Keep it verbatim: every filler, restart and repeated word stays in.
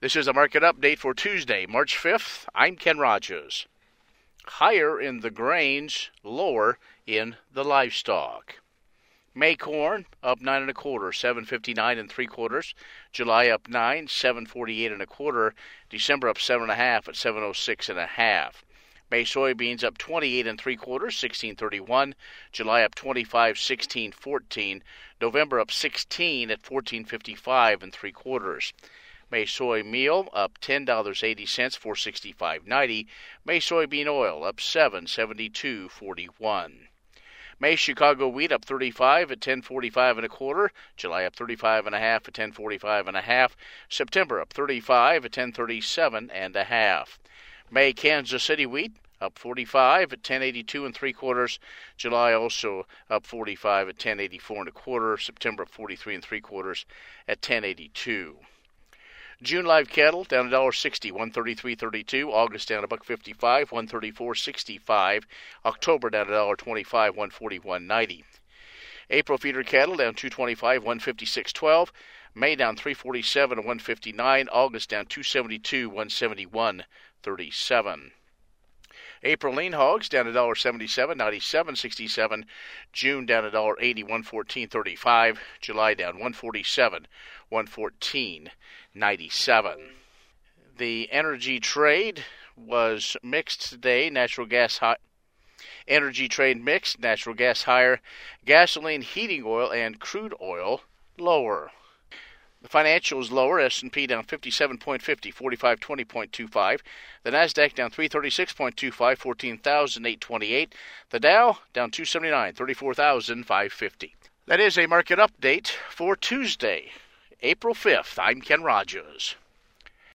This is a market update for Tuesday, March fifth. I'm Ken Rogers. Higher in the grains, lower in the livestock. May corn up nine and a quarter, seven fifty-nine and three quarters. July up nine, seven forty-eight and a quarter. December up seven and a half at seven oh six and a half. May soybeans up twenty-eight and three quarters, sixteen thirty-one. July up twenty-five, sixteen fourteen. November up sixteen at fourteen fifty-five and three quarters. May soy meal up ten dollars and eighty cents, four sixty-five ninety. May soybean oil up seven seventy-two forty-one. May Chicago wheat up thirty-five at ten forty-five and a quarter. July up thirty-five and a half at ten forty-five and a half. September up thirty-five at ten thirty-seven and a half. May Kansas City wheat up forty-five at ten eighty-two and three quarters. July also up forty-five at ten eighty-four and a quarter. September up forty-three and three quarters at ten eighty-two. June live cattle down one dollar sixty, one thirty-three thirty-two. August down a buck fifty-five, one thirty-four sixty-five. October down one dollar twenty-five, one forty-one ninety. April feeder cattle down two twenty-five, one fifty-six twelve. May down three forty-seven, one fifty-nine. August down two seventy-two, one seventy-one thirty-seven. April lean hogs down one dollar seventy-seven, ninety-seven sixty-seven. June down one dollar eighty, one fourteen thirty-five. July down one forty-seven, one fourteen ninety-seven. The energy trade was mixed today. Natural gas high. Energy trade mixed. Natural gas higher. Gasoline, heating oil, and crude oil lower. The financials lower. S and P down fifty-seven point five zero, forty-five twenty point two five. The Nasdaq down three thirty-six point two five, fourteen thousand eight hundred twenty-eight. The Dow down two seventy-nine, thirty-four thousand five hundred fifty. That is a market update for Tuesday, April fifth. I'm Ken Rogers.